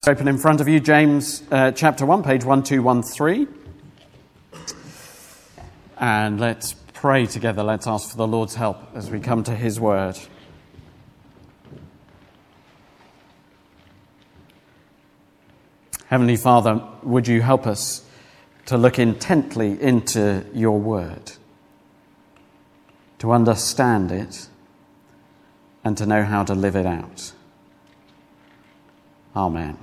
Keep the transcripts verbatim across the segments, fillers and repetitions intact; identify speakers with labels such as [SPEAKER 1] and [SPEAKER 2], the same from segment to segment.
[SPEAKER 1] Open in front of you, James uh, chapter one, page one two one three. And let's pray together. Let's ask for the Lord's help as we come to his word. Heavenly Father, would you help us to look intently into your word, to understand it, and to know how to live it out. Amen.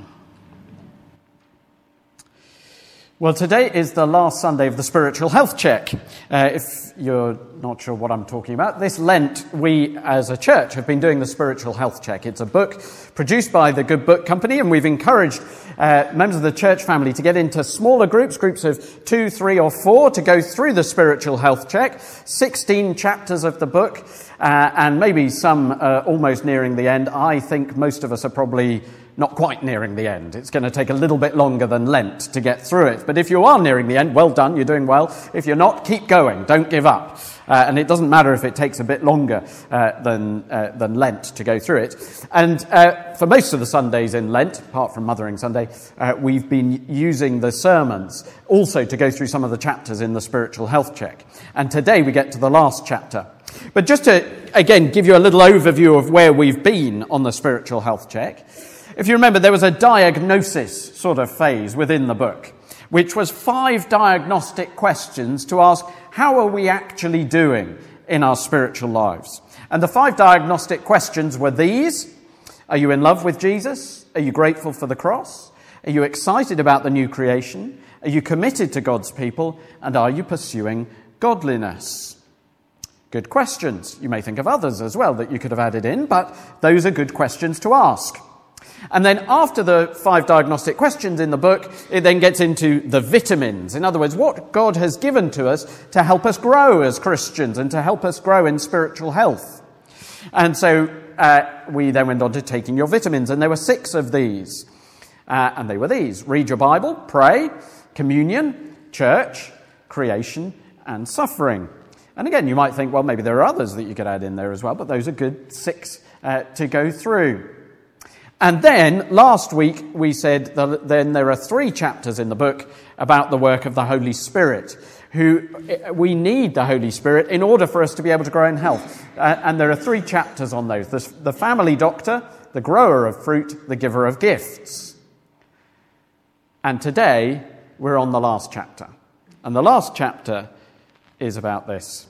[SPEAKER 1] Well, today is the last Sunday of the Spiritual Health Check. Uh, if you're not sure what I'm talking about, this Lent, we as a church have been doing the Spiritual Health Check. It's a book produced by the Good Book Company, and we've encouraged uh, members of the church family to get into smaller groups, groups of two, three, or four, to go through the Spiritual Health Check. sixteen chapters of the book, uh, and maybe some uh, almost nearing the end. I think most of us are probably not quite nearing the end. It's going to take a little bit longer than Lent to get through it. But if you are nearing the end, well done, you're doing well. If you're not, keep going, don't give up. Uh, and it doesn't matter if it takes a bit longer uh, than uh, than Lent to go through it. And uh, for most of the Sundays in Lent, apart from Mothering Sunday, uh, we've been using the sermons also to go through some of the chapters in the Spiritual Health Check. And today we get to the last chapter. But just to, again, give you a little overview of where we've been on the Spiritual Health Check. If you remember, there was a diagnosis sort of phase within the book, which was five diagnostic questions to ask, how are we actually doing in our spiritual lives? And the five diagnostic questions were these. Are you in love with Jesus? Are you grateful for the cross? Are you excited about the new creation? Are you committed to God's people? And are you pursuing godliness? Good questions. You may think of others as well that you could have added in, but those are good questions to ask. And then after the five diagnostic questions in the book, it then gets into the vitamins. In other words, what God has given to us to help us grow as Christians and to help us grow in spiritual health. And so uh, we then went on to taking your vitamins, and there were six of these. Uh, and they were these: read your Bible, pray, communion, church, creation, and suffering. And again, you might think, well, maybe there are others that you could add in there as well, but those are good six uh, to go through. And then, last week, we said that then there are three chapters in the book about the work of the Holy Spirit, who we need the Holy Spirit in order for us to be able to grow in health. Uh, and there are three chapters on those: the, the family doctor, the grower of fruit, the giver of gifts. And today, we're on the last chapter. And the last chapter is about this: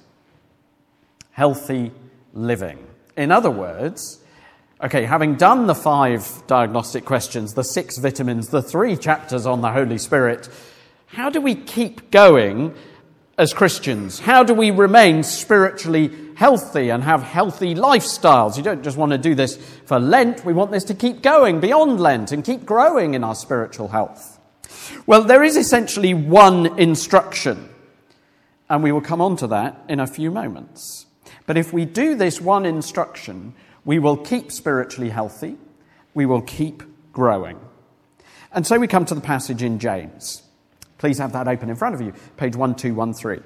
[SPEAKER 1] healthy living. In other words, okay, having done the five diagnostic questions, the six vitamins, the three chapters on the Holy Spirit, how do we keep going as Christians? How do we remain spiritually healthy and have healthy lifestyles? You don't just want to do this for Lent. We want this to keep going beyond Lent and keep growing in our spiritual health. Well, there is essentially one instruction, and we will come on to that in a few moments. But if we do this one instruction, we will keep spiritually healthy. We will keep growing. And so we come to the passage in James. Please have that open in front of you, page one two one three.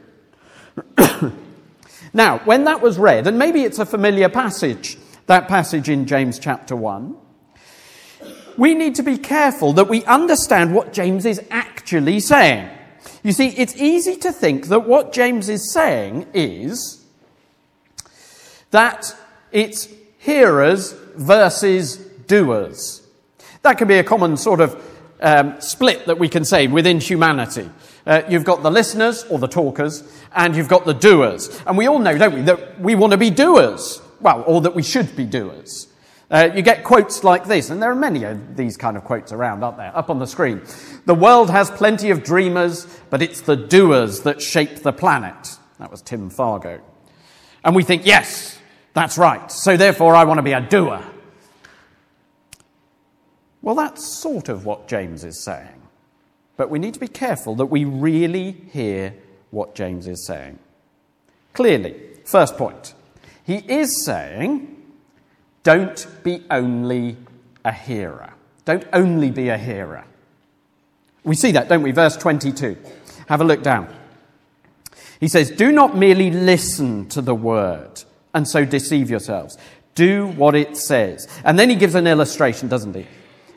[SPEAKER 1] Now, when that was read, and maybe it's a familiar passage, that passage in James chapter one, we need to be careful that we understand what James is actually saying. You see, it's easy to think that what James is saying is that it's hearers versus doers. That can be a common sort of um, split that we can say within humanity. Uh, you've got the listeners, or the talkers, and you've got the doers. And we all know, don't we, that we want to be doers. Well, or that we should be doers. Uh, you get quotes like this, and there are many of these kind of quotes around, aren't there? Up on the screen. The world has plenty of dreamers, but it's the doers that shape the planet. That was Tim Fargo. And we think, yes, that's right. So therefore, I want to be a doer. Well, that's sort of what James is saying. But we need to be careful that we really hear what James is saying. Clearly, first point, he is saying, don't be only a hearer. Don't only be a hearer. We see that, don't we? Verse twenty-two. Have a look down. He says, do not merely listen to the word and so deceive yourselves. Do what it says. And then he gives an illustration, doesn't he?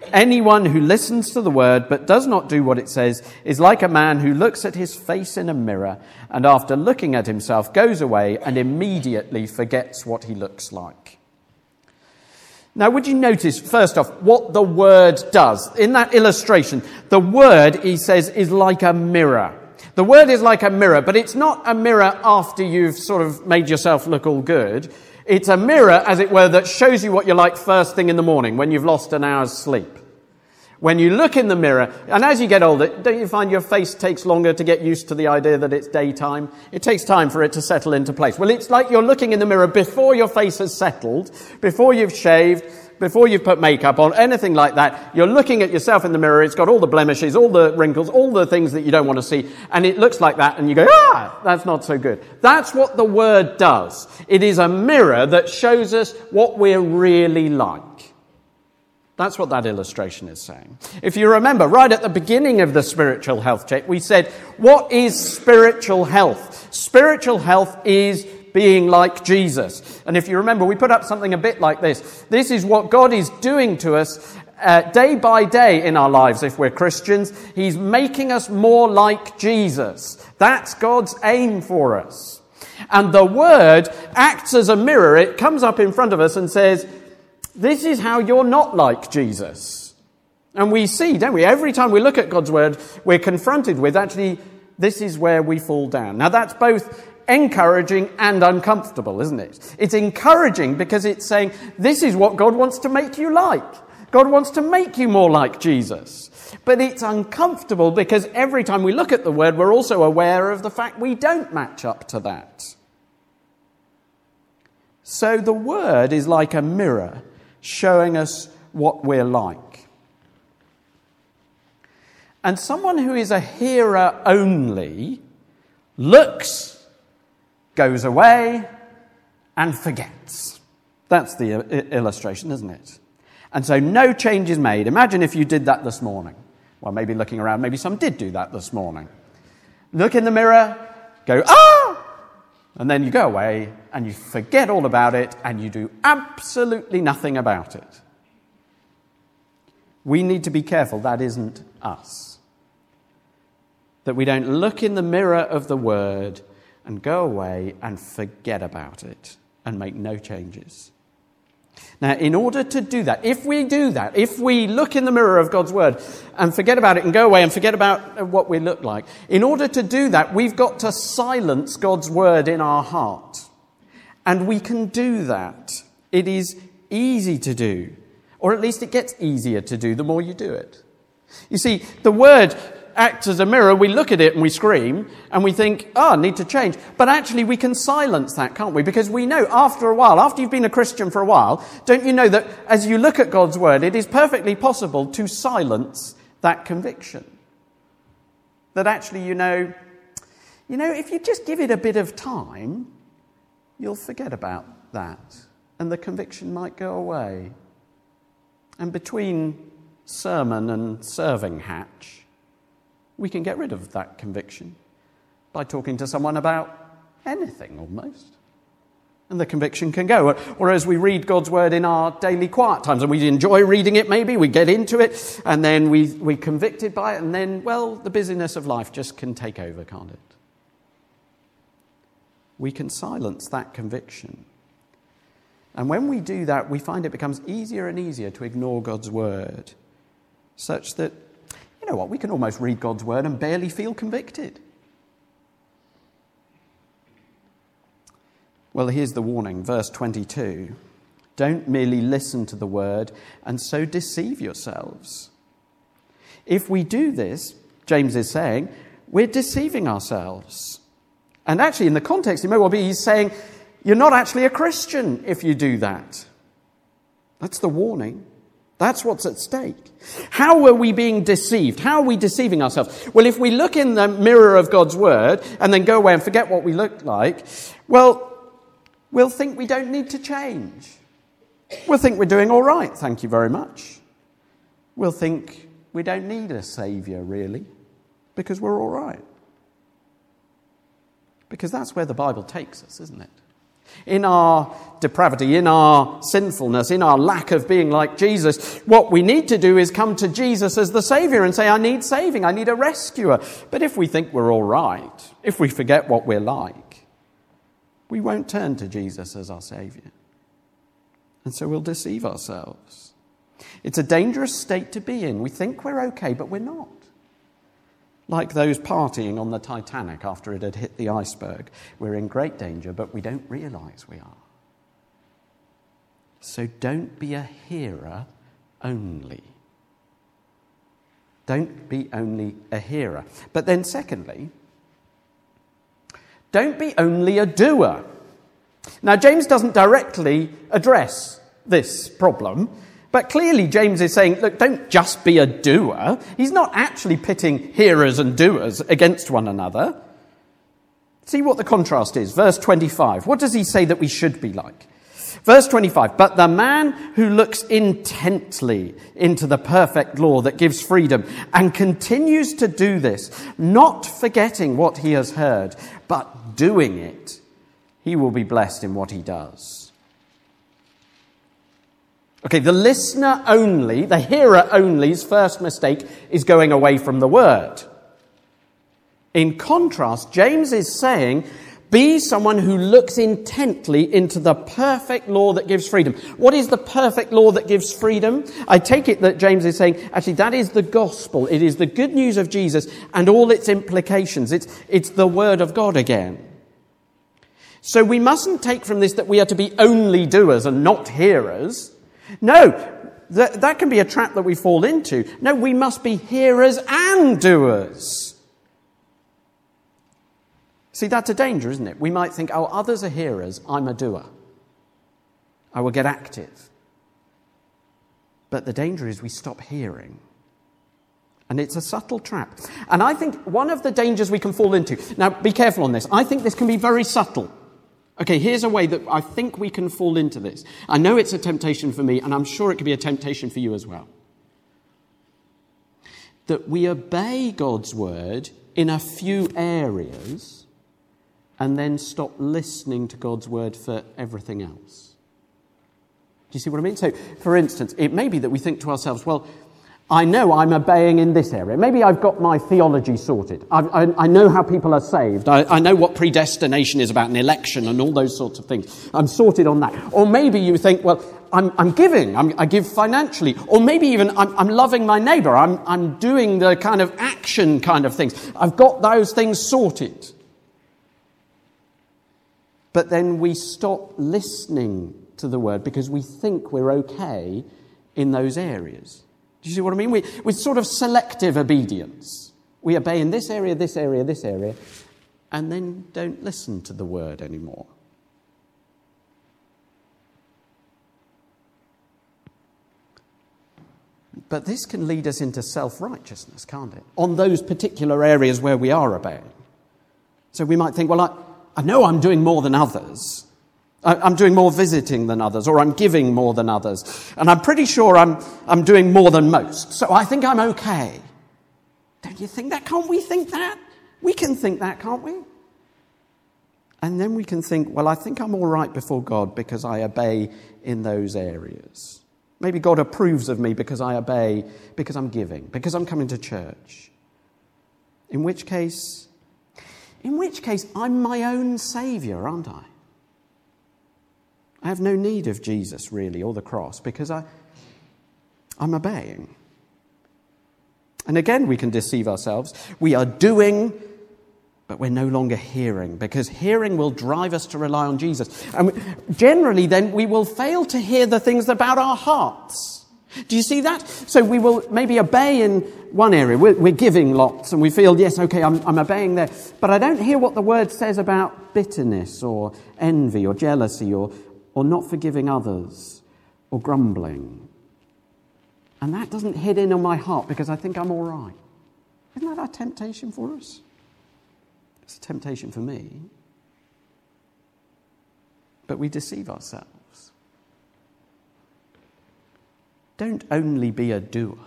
[SPEAKER 1] Anyone who listens to the word but does not do what it says is like a man who looks at his face in a mirror and after looking at himself goes away and immediately forgets what he looks like. Now, would you notice, first off, what the word does? In that illustration, the word, he says, is like a mirror. The word is like a mirror, but it's not a mirror after you've sort of made yourself look all good. It's a mirror, as it were, that shows you what you're like first thing in the morning when you've lost an hour's sleep. When you look in the mirror, and as you get older, don't you find your face takes longer to get used to the idea that it's daytime? It takes time for it to settle into place. Well, it's like you're looking in the mirror before your face has settled, before you've shaved, before you've put makeup on, anything like that. You're looking at yourself in the mirror. It's got all the blemishes, all the wrinkles, all the things that you don't want to see. And it looks like that. And you go, ah, that's not so good. That's what the word does. It is a mirror that shows us what we're really like. That's what that illustration is saying. If you remember, right at the beginning of the spiritual health check, we said, what is spiritual health? Spiritual health is being like Jesus. And if you remember, we put up something a bit like this. This is what God is doing to us uh, day by day in our lives if we're Christians. He's making us more like Jesus. That's God's aim for us. And the word acts as a mirror. It comes up in front of us and says, this is how you're not like Jesus. And we see, don't we? Every time we look at God's word, we're confronted with actually, this is where we fall down. Now that's both encouraging and uncomfortable, isn't it? It's encouraging because it's saying, this is what God wants to make you like. God wants to make you more like Jesus. But it's uncomfortable because every time we look at the word, we're also aware of the fact we don't match up to that. So the word is like a mirror showing us what we're like. And someone who is a hearer only looks, goes away, and forgets. That's the illustration, isn't it? And so no change is made. Imagine if you did that this morning. Well, maybe looking around, maybe some did do that this morning. Look in the mirror, go, ah! And then you go away, and you forget all about it, and you do absolutely nothing about it. We need to be careful that isn't us. That we don't look in the mirror of the word and go away and forget about it and make no changes. Now, in order to do that, if we do that, if we look in the mirror of God's word and forget about it and go away and forget about what we look like, in order to do that, we've got to silence God's word in our heart. And we can do that. It is easy to do, or at least it gets easier to do the more you do it. You see, the word acts as a mirror. We look at it and we scream and we think, oh, I need to change. But actually we can silence that, can't we? Because we know after a while, after you've been a Christian for a while, don't you know that as you look at God's word, it is perfectly possible to silence that conviction. That actually, you know, you know, if you just give it a bit of time, you'll forget about that. And the conviction might go away. And between sermon and serving hatch, we can get rid of that conviction by talking to someone about anything almost. And the conviction can go. Or as we read God's word in our daily quiet times, and we enjoy reading it maybe, we get into it, and then we, we're convicted by it, and then, well, the busyness of life just can take over, can't it? We can silence that conviction. And when we do that, we find it becomes easier and easier to ignore God's word, such that, you know what, we can almost read God's word and barely feel convicted. Well, here's the warning, verse twenty-two. Don't merely listen to the word and so deceive yourselves. If we do this, James is saying, we're deceiving ourselves. And actually, in the context, it may well be he's saying, you're not actually a Christian if you do that. That's the warning. That's what's at stake. How are we being deceived? How are we deceiving ourselves? Well, if we look in the mirror of God's word and then go away and forget what we look like, well, we'll think we don't need to change. We'll think we're doing all right, thank you very much. We'll think we don't need a saviour, really, because we're all right. Because that's where the Bible takes us, isn't it? In our depravity, in our sinfulness, in our lack of being like Jesus, what we need to do is come to Jesus as the Saviour and say, I need saving, I need a rescuer. But if we think we're all right, if we forget what we're like, we won't turn to Jesus as our Saviour. And so we'll deceive ourselves. It's a dangerous state to be in. We think we're okay, but we're not. Like those partying on the Titanic after it had hit the iceberg. We're in great danger, but we don't realise we are. So don't be a hearer only. Don't be only a hearer. But then secondly, don't be only a doer. Now, James doesn't directly address this problem, but clearly James is saying, look, don't just be a doer. He's not actually pitting hearers and doers against one another. See what the contrast is. Verse twenty-five. What does he say that we should be like? Verse twenty-five, but the man who looks intently into the perfect law that gives freedom and continues to do this, not forgetting what he has heard, but doing it, he will be blessed in what he does. Okay, the listener only, the hearer only's first mistake is going away from the word. In contrast, James is saying, be someone who looks intently into the perfect law that gives freedom. What is the perfect law that gives freedom? I take it that James is saying, actually, that is the gospel. It is the good news of Jesus and all its implications. It's, it's the word of God again. So we mustn't take from this that we are to be only doers and not hearers. No, that, that can be a trap that we fall into. No, we must be hearers and doers. See, that's a danger, isn't it? We might think, oh, others are hearers, I'm a doer. I will get active. But the danger is we stop hearing. And it's a subtle trap. And I think one of the dangers we can fall into... Now, be careful on this. I think this can be very subtle. Okay, here's a way that I think we can fall into this. I know it's a temptation for me, and I'm sure it could be a temptation for you as well. That we obey God's word in a few areas and then stop listening to God's word for everything else. Do you see what I mean? So, for instance, it may be that we think to ourselves, well, I know I'm obeying in this area. Maybe I've got my theology sorted. I, I, I know how people are saved. I, I know what predestination is about, an election and all those sorts of things. I'm sorted on that. Or maybe you think, well, I'm, I'm giving. I'm, I give financially. Or maybe even I'm, I'm loving my neighbour. I'm, I'm doing the kind of action kind of things. I've got those things sorted. But then we stop listening to the word because we think we're okay in those areas. Do you see what I mean? We, with sort of selective obedience. We obey in this area, this area, this area, and then don't listen to the word anymore. But this can lead us into self-righteousness, can't it? On those particular areas where we are obeying. So we might think, well, I, I know I'm doing more than others. I'm doing more visiting than others, or I'm giving more than others. And I'm pretty sure I'm, I'm doing more than most. So I think I'm okay. Don't you think that? Can't we think that? We can think that, can't we? And then we can think, well, I think I'm all right before God because I obey in those areas. Maybe God approves of me because I obey, because I'm giving, because I'm coming to church. In which case, in which case, I'm my own saviour, aren't I? I have no need of Jesus, really, or the cross, because I, I'm obeying. And again, we can deceive ourselves. We are doing, but we're no longer hearing, because hearing will drive us to rely on Jesus. And generally, then, we will fail to hear the things about our hearts. Do you see that? So we will maybe obey in one area. We're, we're giving lots, and we feel, yes, okay, I'm, I'm obeying there. But I don't hear what the word says about bitterness or envy or jealousy or or not forgiving others, or grumbling. And that doesn't hit in on my heart because I think I'm all right. Isn't that a temptation for us? It's a temptation for me. But we deceive ourselves. Don't only be a doer.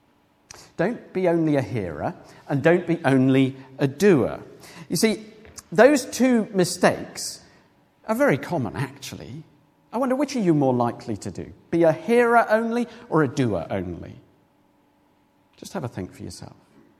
[SPEAKER 1] Don't be only a hearer, and don't be only a doer. You see, those two mistakes are very common, actually. I wonder, which are you more likely to do? Be a hearer only or a doer only? Just have a think for yourself.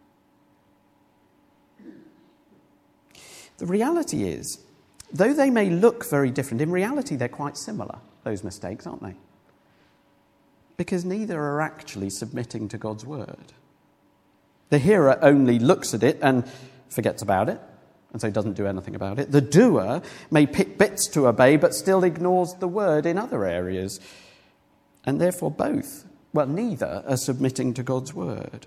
[SPEAKER 1] The reality is, though they may look very different, in reality they're quite similar, those mistakes, aren't they? Because neither are actually submitting to God's word. The hearer only looks at it and forgets about it, and so doesn't do anything about it. The doer may pick bits to obey, but still ignores the word in other areas. And therefore both, well, neither are submitting to God's word.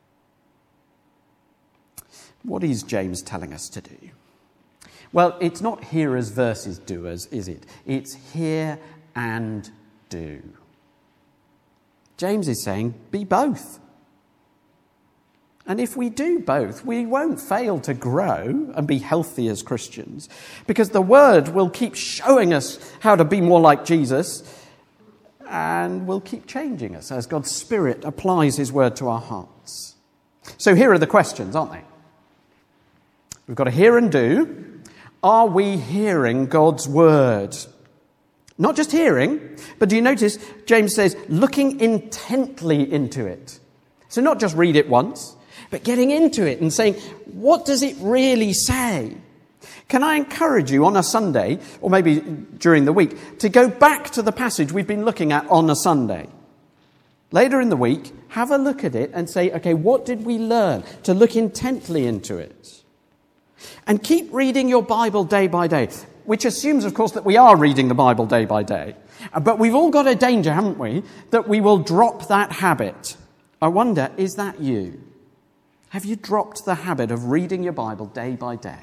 [SPEAKER 1] What is James telling us to do? Well, it's not hearers versus doers, is it? It's hear and do. James is saying, be both. And if we do both, we won't fail to grow and be healthy as Christians, because the word will keep showing us how to be more like Jesus, and will keep changing us as God's Spirit applies his word to our hearts. So here are the questions, aren't they? We've got to hear and do. Are we hearing God's word? Not just hearing, but do you notice James says looking intently into it. So not just read it once, but getting into it and saying, what does it really say? Can I encourage you on a Sunday, or maybe during the week, to go back to the passage we've been looking at on a Sunday? Later in the week, have a look at it and say, okay, what did we learn? To look intently into it. And keep reading your Bible day by day, which assumes, of course, that we are reading the Bible day by day. But we've all got a danger, haven't we, that we will drop that habit. I wonder, is that you? Have you dropped the habit of reading your Bible day by day?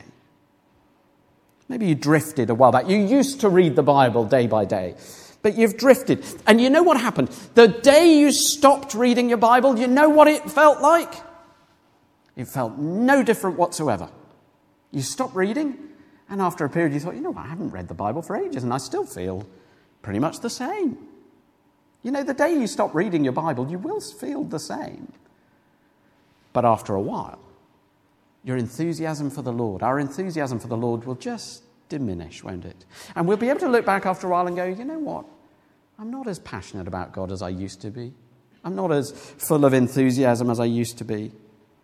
[SPEAKER 1] Maybe you drifted a while back. You used to read the Bible day by day, but you've drifted. And you know what happened? The day you stopped reading your Bible, you know what it felt like? It felt no different whatsoever. You stopped reading, and after a period you thought, you know what, I haven't read the Bible for ages, and I still feel pretty much the same. You know, the day you stop reading your Bible, you will feel the same. But after a while, your enthusiasm for the Lord, our enthusiasm for the Lord will just diminish, won't it? And we'll be able to look back after a while and go, you know what? I'm not as passionate about God as I used to be. I'm not as full of enthusiasm as I used to be.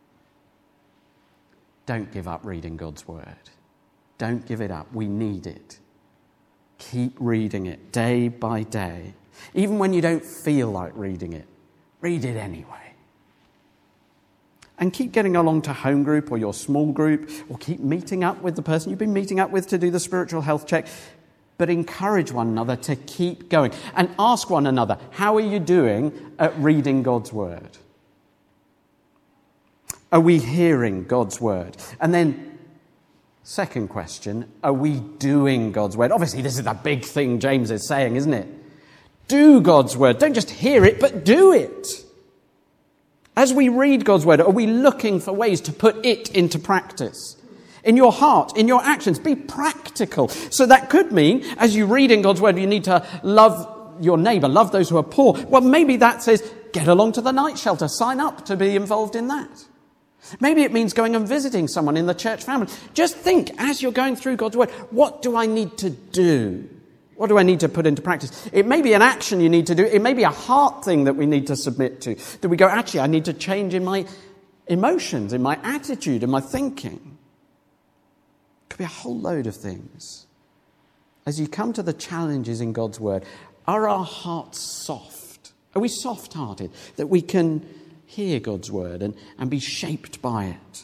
[SPEAKER 1] Don't give up reading God's word. Don't give it up. We need it. Keep reading it day by day. Even when you don't feel like reading it, read it anyway. And keep getting along to home group or your small group, or keep meeting up with the person you've been meeting up with to do the spiritual health check. But encourage one another to keep going. And ask one another, how are you doing at reading God's word? Are we hearing God's word? And then, second question, are we doing God's word? Obviously, this is the big thing James is saying, isn't it? Do God's word. Don't just hear it, but do it. As we read God's word, are we looking for ways to put it into practice? In your heart, in your actions, be practical. So that could mean, as you read in God's word, you need to love your neighbour, love those who are poor. Well, maybe that says, get along to the night shelter, sign up to be involved in that. Maybe it means going and visiting someone in the church family. Just think, as you're going through God's word, what do I need to do? What do I need to put into practice? It may be an action you need to do. It may be a heart thing that we need to submit to. That we go, actually, I need to change in my emotions, in my attitude, in my thinking. It could be a whole load of things. As you come to the challenges in God's word, are our hearts soft? Are we soft-hearted that we can hear God's word and, and be shaped by it?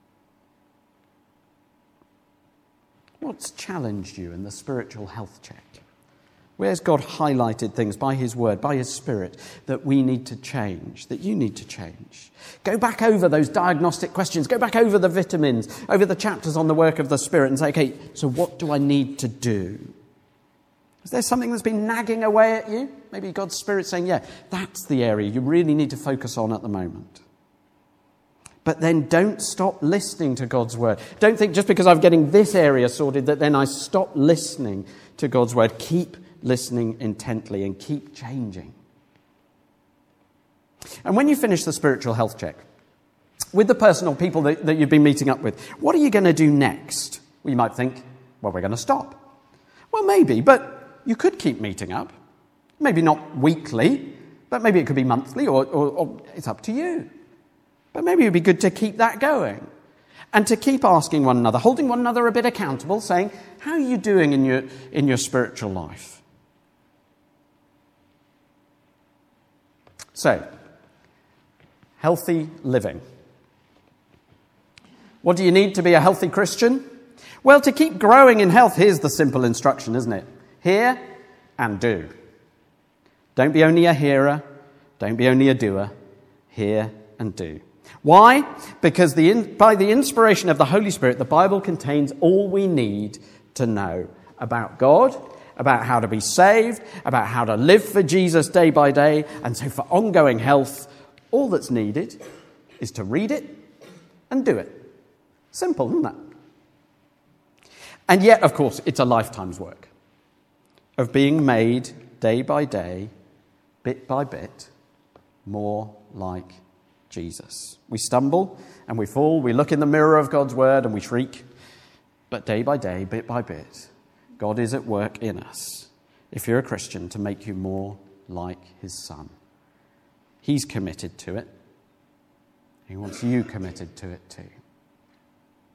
[SPEAKER 1] What's challenged you in the spiritual health check? Where's God highlighted things by his word, by his spirit, that we need to change, that you need to change? Go back over those diagnostic questions. Go back over the vitamins, over the chapters on the work of the Spirit and say, okay, so what do I need to do? Is there something that's been nagging away at you? Maybe God's Spirit saying, yeah, that's the area you really need to focus on at the moment. But then don't stop listening to God's word. Don't think just because I'm getting this area sorted that then I stop listening to God's word. Keep listening intently and keep changing. And when you finish the spiritual health check, with the person or people that, that you've been meeting up with, what are you going to do next? Well, you might think, well, we're going to stop. Well, maybe, but you could keep meeting up. Maybe not weekly, but maybe it could be monthly, or, or, or it's up to you. But maybe it would be good to keep that going. And to keep asking one another, holding one another a bit accountable, saying, how are you doing in your, in your spiritual life? So, healthy living. What do you need to be a healthy Christian? Well, to keep growing in health, here's the simple instruction, isn't it? Hear and do. Don't be only a hearer. Don't be only a doer. Hear and do. Why? Because the in, by the inspiration of the Holy Spirit, the Bible contains all we need to know about God, about how to be saved, about how to live for Jesus day by day. And so for ongoing health, all that's needed is to read it and do it. Simple, isn't that? And yet, of course, it's a lifetime's work of being made day by day, bit by bit, more like Jesus. We stumble and we fall, we look in the mirror of God's word and we shriek. But day by day, bit by bit, God is at work in us, if you're a Christian, to make you more like his Son. He's committed to it. He wants you committed to it too.